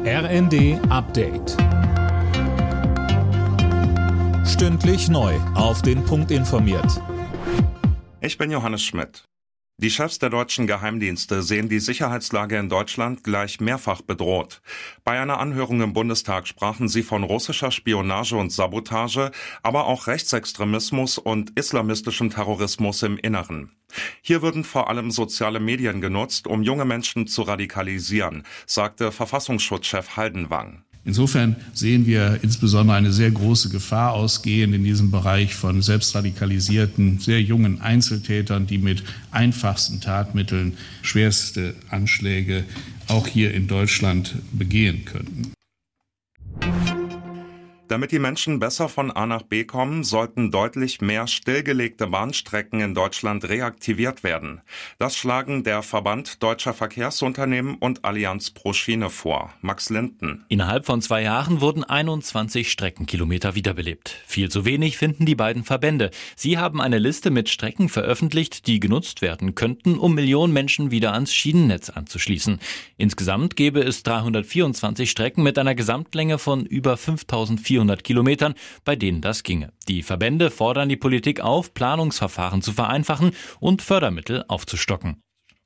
RND Update. Stündlich neu auf den Punkt informiert. Ich bin Johannes Schmidt. Die Chefs der deutschen Geheimdienste sehen die Sicherheitslage in Deutschland gleich mehrfach bedroht. Bei einer Anhörung im Bundestag sprachen sie von russischer Spionage und Sabotage, aber auch Rechtsextremismus und islamistischem Terrorismus im Inneren. Hier würden vor allem soziale Medien genutzt, um junge Menschen zu radikalisieren, sagte Verfassungsschutzchef Haldenwang. Insofern sehen wir insbesondere eine sehr große Gefahr ausgehend in diesem Bereich von selbstradikalisierten, sehr jungen Einzeltätern, die mit einfachsten Tatmitteln schwerste Anschläge auch hier in Deutschland begehen könnten. Damit die Menschen besser von A nach B kommen, sollten deutlich mehr stillgelegte Bahnstrecken in Deutschland reaktiviert werden. Das schlagen der Verband Deutscher Verkehrsunternehmen und Allianz pro Schiene vor. Max Linden. Innerhalb von 2 Jahren wurden 21 Streckenkilometer wiederbelebt. Viel zu wenig finden die beiden Verbände. Sie haben eine Liste mit Strecken veröffentlicht, die genutzt werden könnten, um Millionen Menschen wieder ans Schienennetz anzuschließen. Insgesamt gäbe es 324 Strecken mit einer Gesamtlänge von über 5.400 Kilometern, bei denen das ginge. Die Verbände fordern die Politik auf, Planungsverfahren zu vereinfachen und Fördermittel aufzustocken.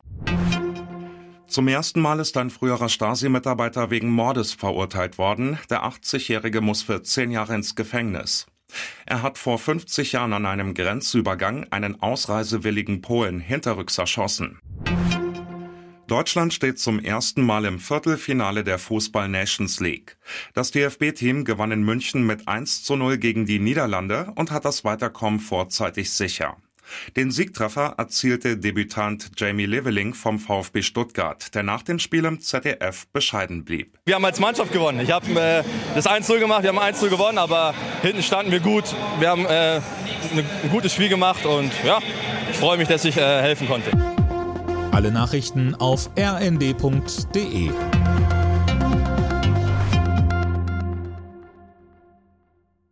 Zum ersten Mal ist ein früherer Stasi-Mitarbeiter wegen Mordes verurteilt worden. Der 80-Jährige muss für 10 Jahre ins Gefängnis. Er hat vor 50 Jahren an einem Grenzübergang einen ausreisewilligen Polen hinterrücks erschossen. Deutschland steht zum ersten Mal im Viertelfinale der Fußball-Nations League. Das DFB-Team gewann in München mit 1:0 gegen die Niederlande und hat das Weiterkommen vorzeitig sicher. Den Siegtreffer erzielte Debütant Jamie Leveling vom VfB Stuttgart, der nach dem Spiel im ZDF bescheiden blieb. Wir haben als Mannschaft gewonnen. Ich habe das 1:0 gemacht, wir haben 1:0 gewonnen, aber hinten standen wir gut. Wir haben ein gutes Spiel gemacht und ja, ich freue mich, dass ich helfen konnte. Alle Nachrichten auf rnd.de.